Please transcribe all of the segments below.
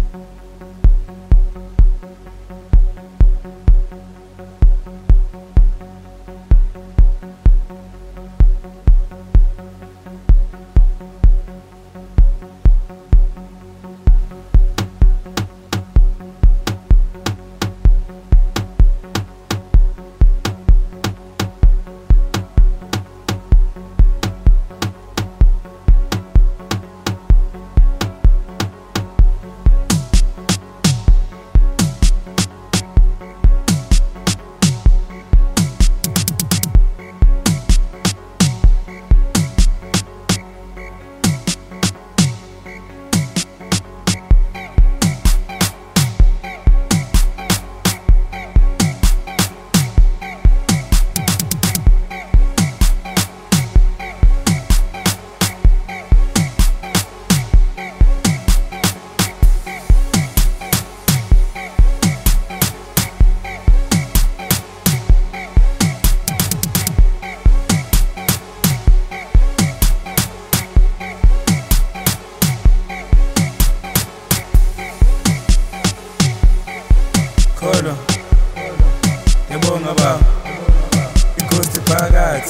Kholo yabonga baba ikosti phakathi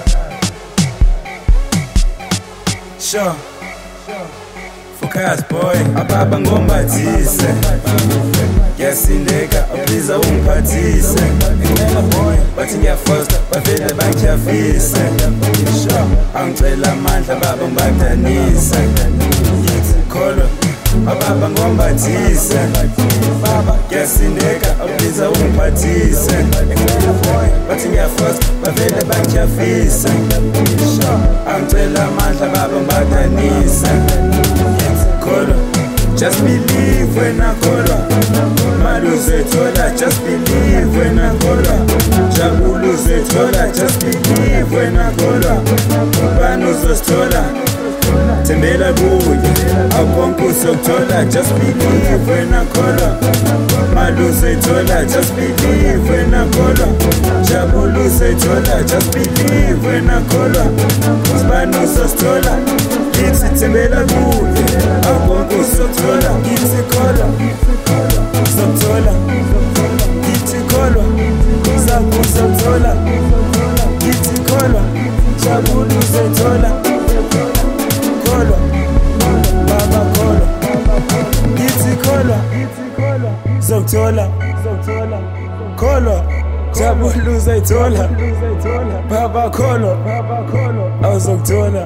sure focus boy ababa ngombathise yasindeka please ungiphathise ngicela boy bathi ngiyafosta bavele bangichafise angicela amandla baba ngibadanise kholo ababa ngombathise baba yasindeka please ungiphathise ngicela boy bathi ngiyafosta bavele bangichafise angicela amandla baba ngibadanise kholo just believe when I call Maluzethola, just believe when I call Jabuluzethola, just believe when I call Banuzosthola, Tembela kuye akonke usokuthola, just believe when I call Maluzethola, just believe when I call Jabuluzethola, just believe when I call Banuzosthola, kithi tembela kuye akonke usokuthola, kithi khola Sothola, kithi kholwa, sakuzothola, kithi kholwa, jabulu zethola, kholwa, baba kholwa, kithi kholwa, zothola, kholwa, jabulu zethola, baba kholwa, awuzothola.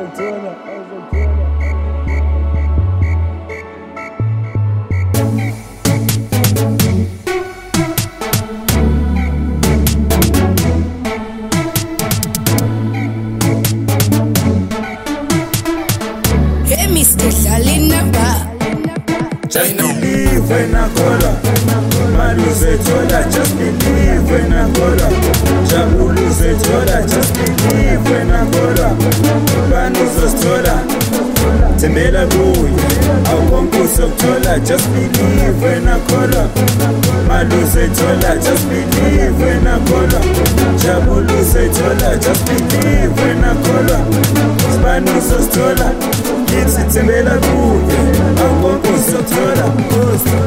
Just believe when I call Maluzethola, just believe when I call Jabuluzethola, just believe when I call Banuzosthola, Tembela kuye akonke usokuthola, just believe when I call Maluzethola, just believe when I call Jabuluzethola, just believe when I call Banuzosthola, kithi tembela kuye akonke usokuthola.